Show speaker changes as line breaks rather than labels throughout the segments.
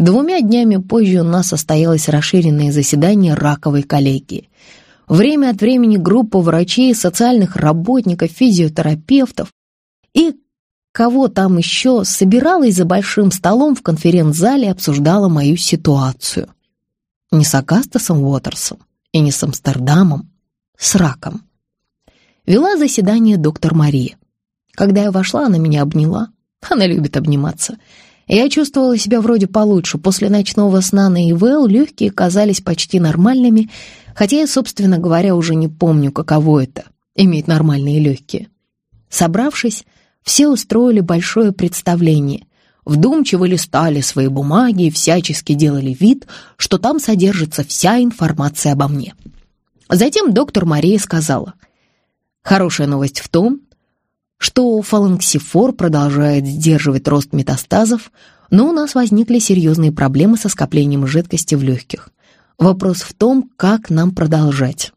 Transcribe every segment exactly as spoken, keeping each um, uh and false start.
Двумя днями позже у нас состоялось расширенное заседание раковой коллегии. Время от времени группа врачей, социальных работников, физиотерапевтов и кого там еще собиралась за большим столом в конференц-зале и обсуждала мою ситуацию. Не с Агастасом Уотерсом и не с Амстердамом, с раком. Вела заседание доктор Мария. Когда я вошла, она меня обняла. Она любит обниматься. Я чувствовала себя вроде получше. После ночного сна на ИВЛ легкие казались почти нормальными, хотя я, собственно говоря, уже не помню, каково это — иметь нормальные легкие. Собравшись, все устроили большое представление. Вдумчиво листали свои бумаги и всячески делали вид, что там содержится вся информация обо мне. Затем доктор Мария сказала: «Хорошая новость в том, что фаланксифор продолжает сдерживать рост метастазов, но у нас возникли серьезные проблемы со скоплением жидкости в легких. Вопрос в том, как нам продолжать».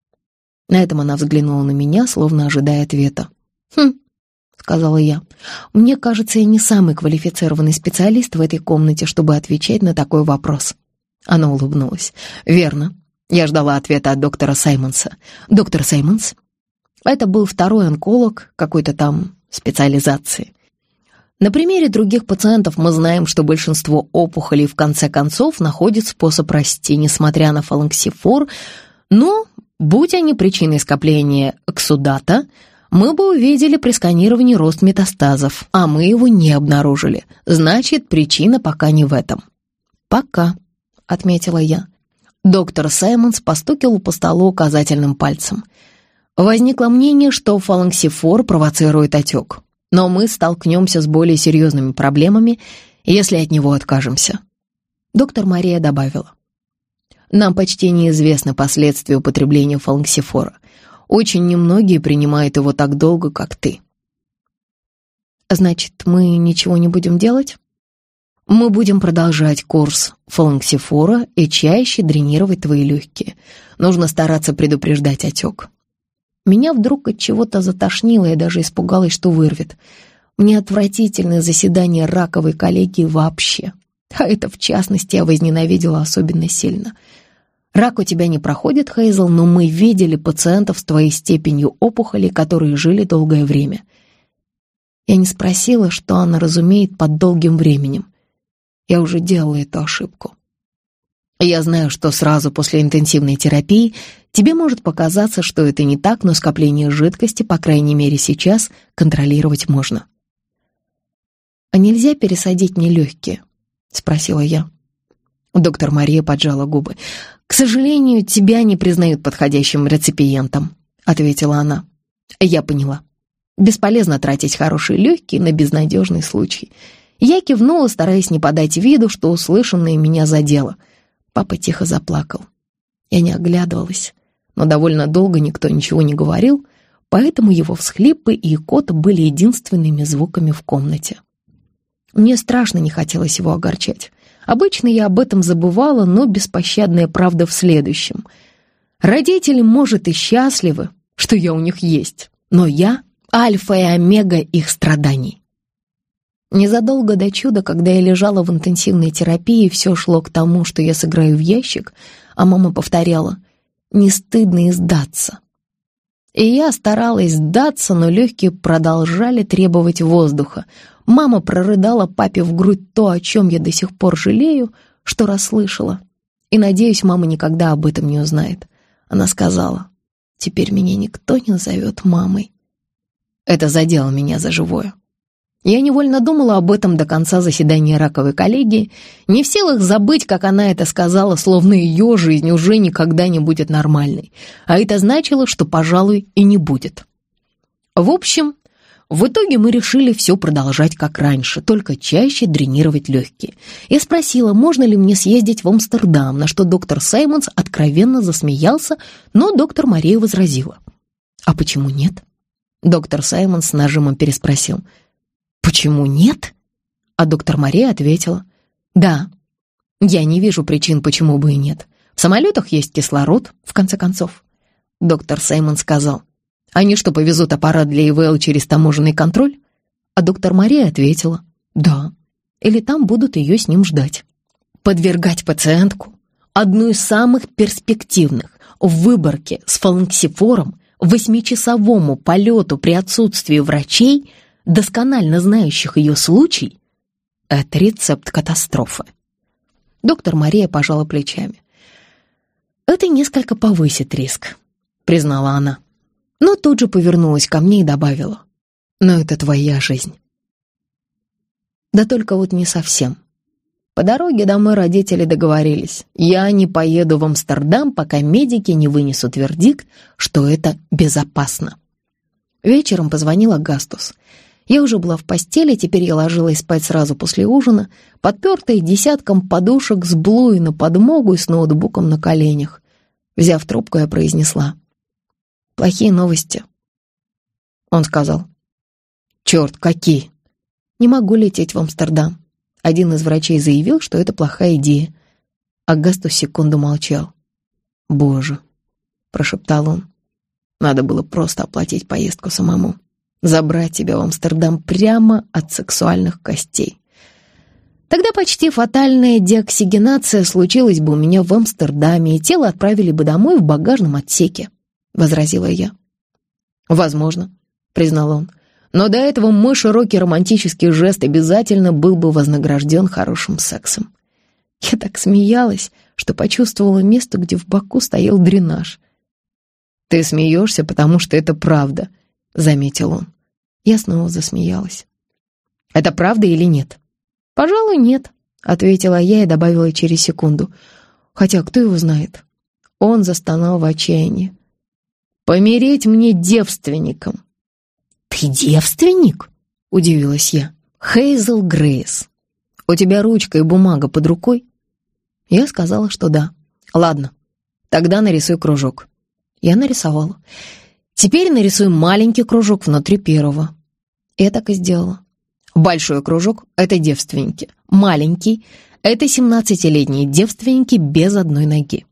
На этом она взглянула на меня, словно ожидая ответа. «Хм», — сказала я, — «мне кажется, я не самый квалифицированный специалист в этой комнате, чтобы отвечать на такой вопрос». Она улыбнулась. «Верно. Я ждала ответа от доктора Саймонса». «Доктор Саймонс?» Это был второй онколог какой-то там специализации. На примере других пациентов мы знаем, что большинство опухолей в конце концов находит способ расти, несмотря на фаланксифор, но, будь они причиной скопления эксудата, мы бы увидели при сканировании рост метастазов, а мы его не обнаружили. Значит, причина пока не в этом. «Пока», — отметила я. Доктор Саймонс постукивал по столу указательным пальцем. Возникло мнение, что фаланксифор провоцирует отек, но мы столкнемся с более серьезными проблемами, если от него откажемся. Доктор Мария добавила: «Нам почти неизвестны последствия употребления фаланксифора. Очень немногие принимают его так долго, как ты». «Значит, мы ничего не будем делать?» «Мы будем продолжать курс фаланксифора и чаще дренировать твои легкие. Нужно стараться предупреждать отек». Меня вдруг от чего-то затошнило, я даже испугалась, что вырвет. Мне отвратительное заседание раковой коллегии вообще. А это, в частности, я возненавидела особенно сильно. Рак у тебя не проходит, Хейзел, но мы видели пациентов с твоей степенью опухоли, которые жили долгое время. Я не спросила, что она разумеет под долгим временем. Я уже делала эту ошибку. Я знаю, что сразу после интенсивной терапии тебе может показаться, что это не так, но скопление жидкости, по крайней мере сейчас, контролировать можно. «А нельзя пересадить мне легкие?» — спросила я. Доктор Мария поджала губы. «К сожалению, тебя не признают подходящим реципиентом», — ответила она. Я поняла. Бесполезно тратить хорошие легкие на безнадежный случай. Я кивнула, стараясь не подать виду, что услышанное меня задело. Папа тихо заплакал. Я не оглядывалась, но довольно долго никто ничего не говорил, поэтому его всхлипы и икота были единственными звуками в комнате. Мне страшно не хотелось его огорчать. Обычно я об этом забывала, но беспощадная правда в следующем. Родители, может, и счастливы, что я у них есть, но я — альфа и омега их страданий. Незадолго до чуда, когда я лежала в интенсивной терапии, все шло к тому, что я сыграю в ящик, а мама повторяла: «Не стыдно и сдаться». И я старалась сдаться, но легкие продолжали требовать воздуха. Мама прорыдала папе в грудь то, о чем я до сих пор жалею, что расслышала. И, надеюсь, мама никогда об этом не узнает. Она сказала: «Теперь меня никто не назовет мамой». Это задело меня за живое. Я невольно думала об этом до конца заседания раковой коллегии, не в силах забыть, как она это сказала, словно ее жизнь уже никогда не будет нормальной. А это значило, что, пожалуй, и не будет. В общем, в итоге мы решили все продолжать как раньше, только чаще дренировать легкие. Я спросила, можно ли мне съездить в Амстердам, на что доктор Саймонс откровенно засмеялся, но доктор Мария возразила: «А почему нет?» Доктор Саймонс с нажимом переспросил: «Почему нет?» А доктор Мария ответила: «Да, я не вижу причин, почему бы и нет. В самолетах есть кислород, в конце концов». Доктор Саймон сказал: «Они что, повезут аппарат для ИВЛ через таможенный контроль?» А доктор Мария ответила: «Да, или там будут ее с ним ждать». Подвергать пациентку, одну из самых перспективных, в выборке с фаланксифором, восьмичасовому полету при отсутствии врачей, досконально знающих ее случай, это рецепт катастрофы. Доктор Мария пожала плечами. «Это несколько повысит риск», — признала она. Но тут же повернулась ко мне и добавила. «Но это твоя жизнь». Да только вот не совсем. По дороге домой родители договорились. Я не поеду в Амстердам, пока медики не вынесут вердикт, что это безопасно. Вечером позвонил Агастус. Я уже была в постели, теперь я ложилась спать сразу после ужина, подпертая десятком подушек с Блуи на подмогу и с ноутбуком на коленях. Взяв трубку, я произнесла: «Плохие новости». Он сказал: «Черт, какие?» «Не могу лететь в Амстердам. Один из врачей заявил, что это плохая идея». Агастус секунду молчал. «Боже», — прошептал он, — «надо было просто оплатить поездку самому. Забрать тебя в Амстердам прямо от сексуальных костей. Тогда почти фатальная деоксигенация случилась бы у меня в Амстердаме, и тело отправили бы домой в багажном отсеке», — возразила я. «Возможно», — признал он, — «но до этого мой широкий романтический жест обязательно был бы вознагражден хорошим сексом». Я так смеялась, что почувствовала место, где в боку стоял дренаж. «Ты смеешься, потому что это правда», — заметил он. Я снова засмеялась. «Это правда или нет?» «Пожалуй, нет», — ответила я и добавила через секунду. «Хотя кто его знает?» Он застонал в отчаянии. «Помереть мне девственником». «Ты девственник?» — удивилась я. «Хейзел Грейс, у тебя ручка и бумага под рукой?» Я сказала, что да. «Ладно, тогда нарисуй кружок». Я нарисовала. «Теперь нарисуй маленький кружок внутри первого». Я так и сделала. Большой кружок — это девственники. Маленький — это семнадцатилетние девственники без одной ноги.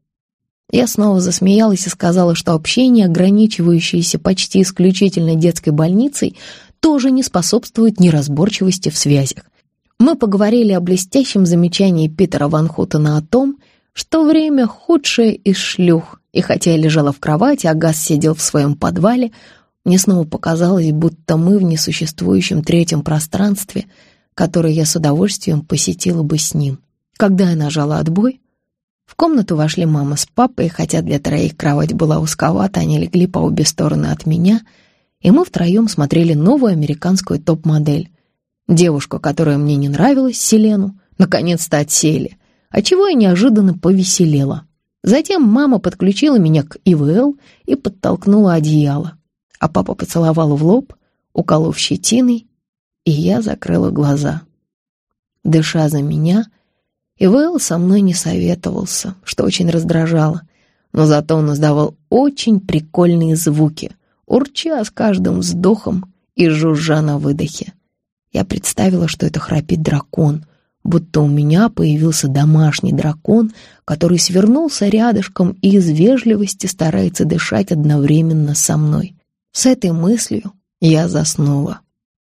Я снова засмеялась и сказала, что общение, ограничивающееся почти исключительно детской больницей, тоже не способствует неразборчивости в связях. Мы поговорили о блестящем замечании Питера Ван Хутена о том, что время худшее из шлюх, и хотя я лежала в кровати, а Газ сидел в своем подвале, мне снова показалось, будто мы в несуществующем третьем пространстве, которое я с удовольствием посетила бы с ним. Когда я нажала отбой, в комнату вошли мама с папой, и хотя для троих кровать была узковата, они легли по обе стороны от меня, и мы втроем смотрели новую американскую топ-модель. Девушку, которая мне не нравилась, Селену, наконец-то отсеяли, отчего я неожиданно повеселела. Затем мама подключила меня к И В Л и подтолкнула одеяло, а папа поцеловал в лоб, уколов щетиной, и я закрыла глаза. Дыша за меня, И В Л со мной не советовался, что очень раздражало, но зато он издавал очень прикольные звуки, урча с каждым вздохом и жужжа на выдохе. Я представила, что это храпит дракон, будто у меня появился домашний дракон, который свернулся рядышком и из вежливости старается дышать одновременно со мной. С этой мыслью я заснула.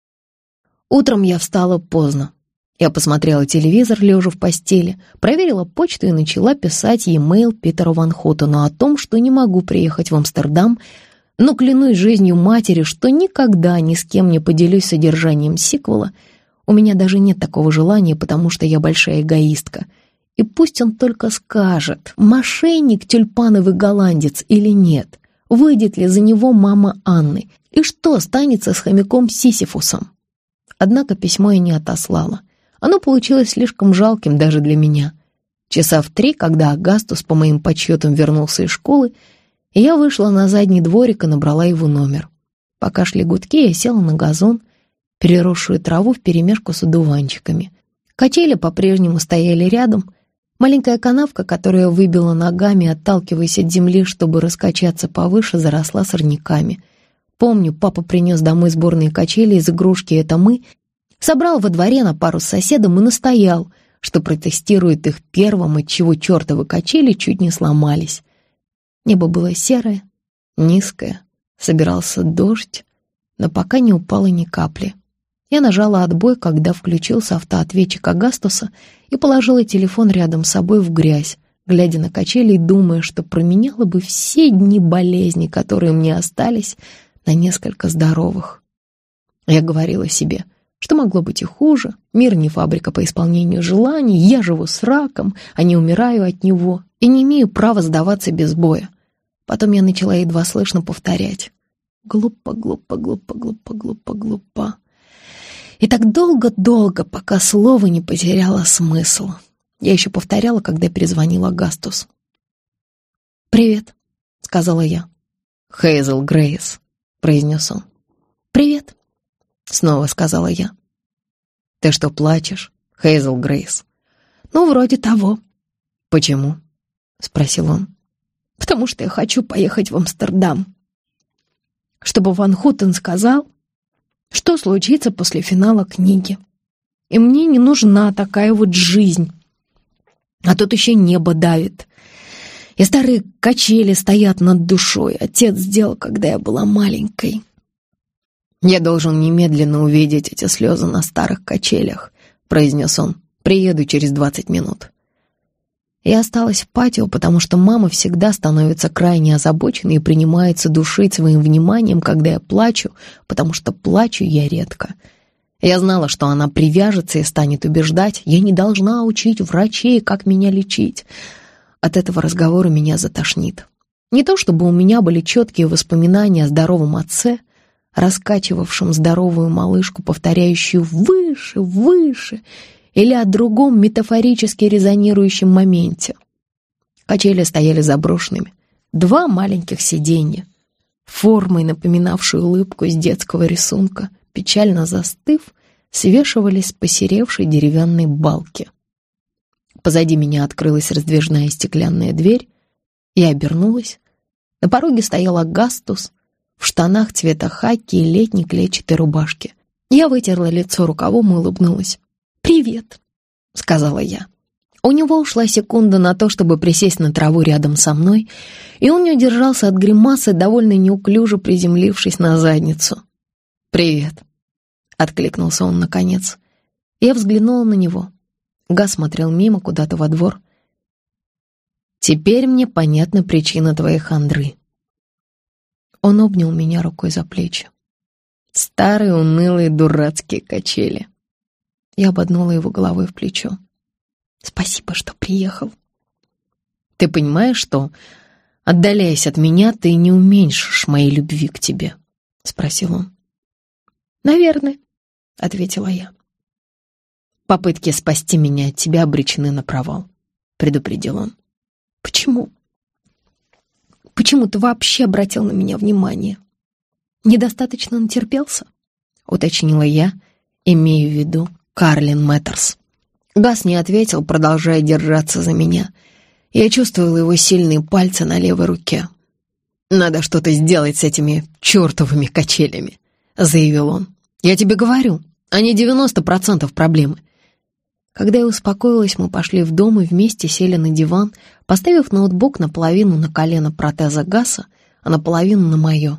Утром я встала поздно. Я посмотрела телевизор, лежа в постели, проверила почту и начала писать e-mail Питеру Ван Хутену о том, что не могу приехать в Амстердам, но клянусь жизнью матери, что никогда ни с кем не поделюсь содержанием сиквела. У меня даже нет такого желания, потому что я большая эгоистка. И пусть он только скажет, мошенник тюльпановый голландец или нет, выйдет ли за него мама Анны, и что останется с хомяком Сисифусом. Однако письмо я не отослала. Оно получилось слишком жалким даже для меня. Часа в три, когда Агастус, по моим подсчетам, вернулся из школы, я вышла на задний дворик и набрала его номер. Пока шли гудки, я села на газон, переросшую траву вперемешку с одуванчиками. Качели по-прежнему стояли рядом. Маленькая канавка, которая выбила ногами, отталкиваясь от земли, чтобы раскачаться повыше, заросла сорняками. Помню, папа принес домой сборные качели из игрушки «Это мы», собрал во дворе на пару с соседом и настоял, что протестирует их первым, отчего чертовы качели чуть не сломались. Небо было серое, низкое, собирался дождь, но пока не упало ни капли. Я нажала отбой, когда включился автоответчик Агастуса, и положила телефон рядом с собой в грязь, глядя на качели и думая, что променяла бы все дни болезни, которые мне остались, на несколько здоровых. Я говорила себе, что могло быть и хуже. Мир не фабрика по исполнению желаний, я живу с раком, а не умираю от него, и не имею права сдаваться без боя. Потом я начала едва слышно повторять: глупо, глупо, глупо, глупо, глупо, глупо. И так долго-долго, пока слово не потеряло смысл. Я еще повторяла, когда перезвонил Агастус. «Привет», — сказала я. «Хейзел Грейс», — произнес он. «Привет», — снова сказала я. «Ты что, плачешь, Хейзел Грейс?» «Ну, вроде того». «Почему?» — спросил он. «Потому что я хочу поехать в Амстердам. Чтобы Ван Хутен сказал, что случится после финала книги. И мне не нужна такая вот жизнь. А тут еще небо давит. И старые качели стоят над душой. Отец сделал, когда я была маленькой. Я должен немедленно увидеть эти слезы на старых качелях», — произнес он. «Приеду через двадцать минут». Я осталась в патио, потому что мама всегда становится крайне озабоченной и принимается душить своим вниманием, когда я плачу, потому что плачу я редко. Я знала, что она привяжется и станет убеждать: я не должна учить врачей, как меня лечить. От этого разговора меня затошнит. Не то чтобы у меня были четкие воспоминания о здоровом отце, раскачивавшем здоровую малышку, повторяющую «выше, выше», или о другом метафорически резонирующем моменте. Качели стояли заброшенными. Два маленьких сиденья, формой напоминавшие улыбку из детского рисунка, печально застыв, свешивались с посеревшей деревянной балки. Позади меня открылась раздвижная стеклянная дверь. Я обернулась. На пороге стоял Агастус в штанах цвета хаки и летней клетчатой рубашке. Я вытерла лицо рукавом и улыбнулась. «Привет», — сказала я. У него ушла секунда на то, чтобы присесть на траву рядом со мной, и он не удержался от гримасы, довольно неуклюже приземлившись на задницу. «Привет», — откликнулся он наконец. Я взглянула на него. Гас смотрел мимо, куда-то во двор. «Теперь мне понятна причина твоей хандры». Он обнял меня рукой за плечи. «Старые, унылые, дурацкие качели». Я ободнула его головой в плечо. «Спасибо, что приехал». «Ты понимаешь, что, отдаляясь от меня, ты не уменьшишь моей любви к тебе?» — спросил он. «Наверное», — ответила я. «Попытки спасти меня от тебя обречены на провал», — предупредил он. «Почему? Почему ты вообще обратил на меня внимание? Недостаточно натерпелся?» — уточнила я, имея в виду Карлин Мэттерс. Гас не ответил, продолжая держаться за меня. Я чувствовала его сильные пальцы на левой руке. «Надо что-то сделать с этими чертовыми качелями», — заявил он. «Я тебе говорю, они девяносто процентов проблемы». Когда я успокоилась, мы пошли в дом и вместе сели на диван, поставив ноутбук наполовину на колено протеза Гаса, а наполовину на мое.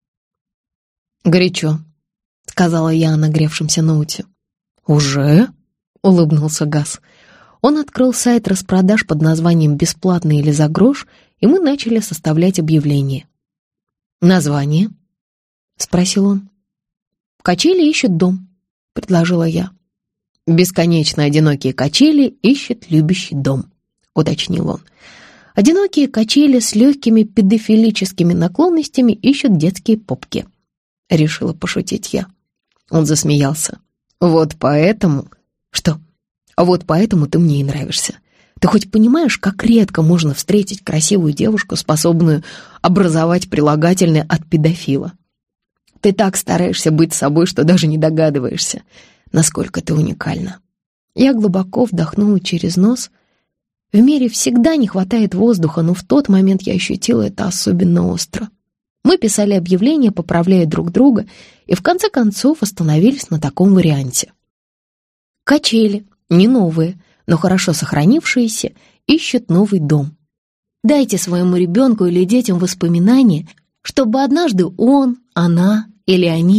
«Горячо», — сказала я о нагревшемся ноуте. «Уже?» — улыбнулся Гас. Он открыл сайт распродаж под названием «Бесплатно или за грош», и мы начали составлять объявление. «Название?» — спросил он. «Качели ищут дом», — предложила я. «Бесконечно одинокие качели ищут любящий дом», — уточнил он. «Одинокие качели с легкими педофилическими наклонностями ищут детские попки», — решила пошутить я. Он засмеялся. «Вот поэтому...» «Что? Вот поэтому ты мне и нравишься. Ты хоть понимаешь, как редко можно встретить красивую девушку, способную образовать прилагательное от педофила? Ты так стараешься быть собой, что даже не догадываешься, насколько ты уникальна». Я глубоко вдохнула через нос. В мире всегда не хватает воздуха, но в тот момент я ощутила это особенно остро. Мы писали объявления, поправляя друг друга, и в конце концов остановились на таком варианте. Качели, не новые, но хорошо сохранившиеся, ищут новый дом. Дайте своему ребенку или детям воспоминания, чтобы однажды он, она или они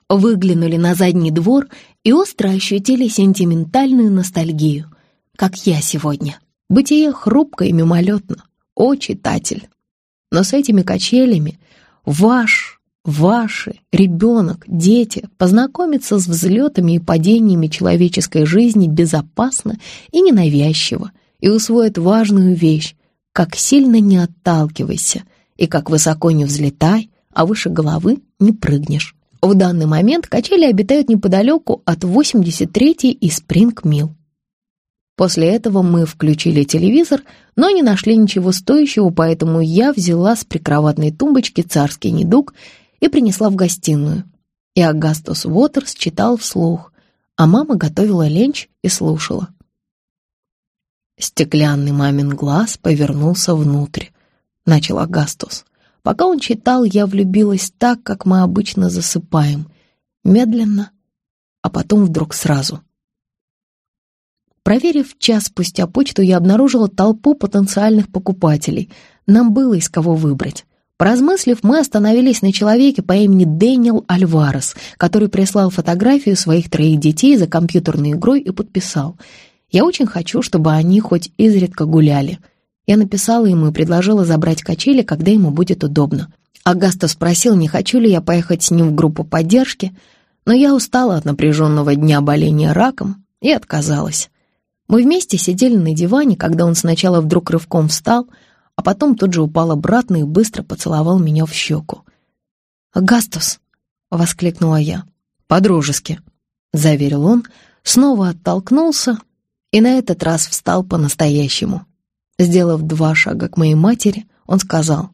выглянули на задний двор и остро ощутили сентиментальную ностальгию, как я сегодня. Бытие хрупко и мимолетно, о, читатель. Но с этими качелями ваш, ваши, ребенок, дети познакомятся с взлетами и падениями человеческой жизни безопасно и ненавязчиво и усвоят важную вещь: как сильно не отталкивайся и как высоко не взлетай, а выше головы не прыгнешь. В данный момент качели обитают неподалеку от восемьдесят третьей и Спринг-Милл. После этого мы включили телевизор, но не нашли ничего стоящего, поэтому я взяла с прикроватной тумбочки «Царский недуг» и принесла в гостиную. И Агастус Уотерс читал вслух, а мама готовила ленч и слушала. «Стеклянный мамин глаз повернулся внутрь», — начал Агастус. Пока он читал, я влюбилась так, как мы обычно засыпаем. Медленно, а потом вдруг сразу. Проверив час спустя почту, я обнаружила толпу потенциальных покупателей. Нам было из кого выбрать. Поразмыслив, мы остановились на человеке по имени Дэниел Альварес, который прислал фотографию своих троих детей за компьютерной игрой и подписал: «Я очень хочу, чтобы они хоть изредка гуляли». Я написала ему и предложила забрать качели, когда ему будет удобно. Агастус спросил, не хочу ли я поехать с ним в группу поддержки, но я устала от напряженного дня боления раком и отказалась. Мы вместе сидели на диване, когда он сначала вдруг рывком встал, а потом тут же упал обратно и быстро поцеловал меня в щеку. «Агастус!» — воскликнула я. «По-дружески», — заверил он, снова оттолкнулся и на этот раз встал по-настоящему. Сделав два шага к моей матери, он сказал: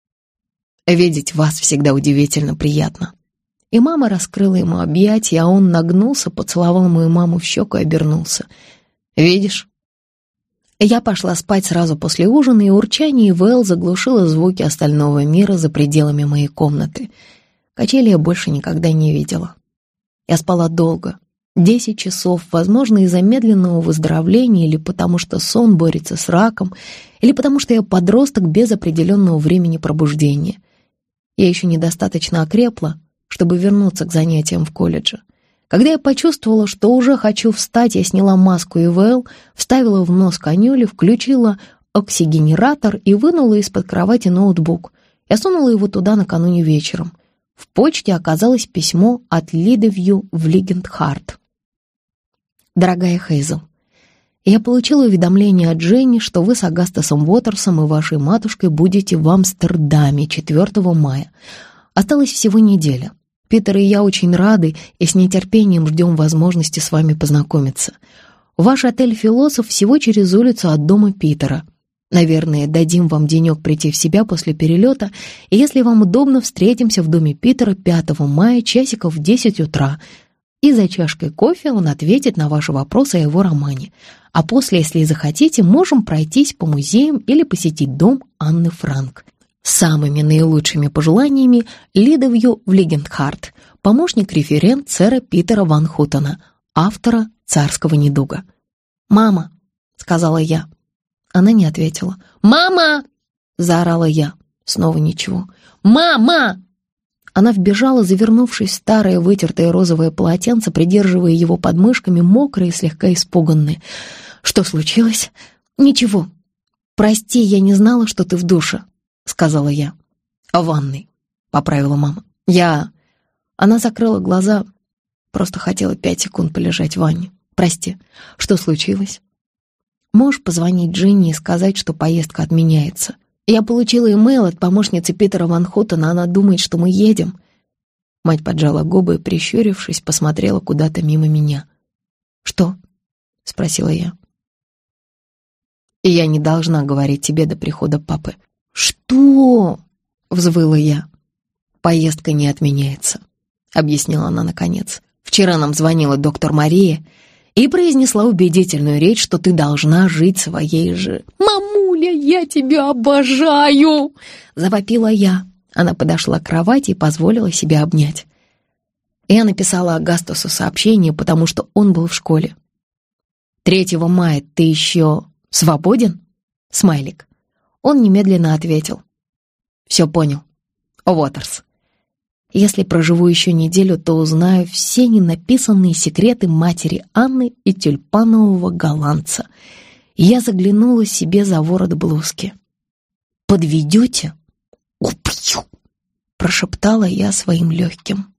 «Видеть вас всегда удивительно приятно». И мама раскрыла ему объятия, а он нагнулся, поцеловал мою маму в щеку и обернулся. «Видишь?» Я пошла спать сразу после ужина, и урчание ИВЛ заглушило звуки остального мира за пределами моей комнаты. Качели я больше никогда не видела. Я спала долго. Десять часов, возможно, из-за медленного выздоровления, или потому что сон борется с раком, или потому что я подросток без определенного времени пробуждения. Я еще недостаточно окрепла, чтобы вернуться к занятиям в колледже. Когда я почувствовала, что уже хочу встать, я сняла маску ИВЛ, вставила в нос канюлю, включила оксигенератор и вынула из-под кровати ноутбук. Я сунула его туда накануне вечером. В почте оказалось письмо от Лидевью в Лигентхарт. «Дорогая Хейзел, я получила уведомление от Дженни, что вы с Агастусом Уотерсом и вашей матушкой будете в Амстердаме четвёртого мая. Осталась всего неделя. Питер и я очень рады и с нетерпением ждем возможности с вами познакомиться. Ваш отель «Философ» всего через улицу от дома Питера. Наверное, дадим вам денек прийти в себя после перелета, и если вам удобно, встретимся в доме Питера пятого мая часиков в десять утра, и за чашкой кофе он ответит на ваши вопросы о его романе. А после, если захотите, можем пройтись по музеям или посетить дом Анны Франк. С самыми наилучшими пожеланиями, Лидевью в Лигентхарт, помощник-референт сэра Питера Ван Хутена, автора «Царского недуга». «Мама», — сказала я. Она не ответила. «Мама!» — заорала я. Снова ничего. «Мама!» Она вбежала, завернувшись в старое вытертое розовое полотенце, придерживая его подмышками, мокрые и слегка испуганные. «Что случилось?» «Ничего. Прости, я не знала, что ты в душе», — сказала я. «В ванной», — поправила мама. «Я...» Она закрыла глаза. Просто хотела пять секунд полежать в ванне. «Прости. Что случилось?» «Можешь позвонить Джинни и сказать, что поездка отменяется? Я получила имейл от помощницы Питера Ван Хутена, она думает, что мы едем». Мать поджала губы и, прищурившись, посмотрела куда-то мимо меня. «Что?» — спросила я. «И я не должна говорить тебе до прихода папы». «Что?» — взвыла я. «Поездка не отменяется», — объяснила она наконец. «Вчера нам звонила доктор Мария и произнесла убедительную речь, что ты должна жить своей же...» «Мамуля, я тебя обожаю!» — завопила я. Она подошла к кровати и позволила себе обнять. Я написала Агастусу сообщение, потому что он был в школе. «Третьего мая ты еще свободен?» Смайлик. Он немедленно ответил. «Все понял. Уотерс». Если проживу еще неделю, то узнаю все ненаписанные секреты матери Анны и тюльпанового голландца. Я заглянула себе за ворот блузки. «Подведете? Убью!» — прошептала я своим легким.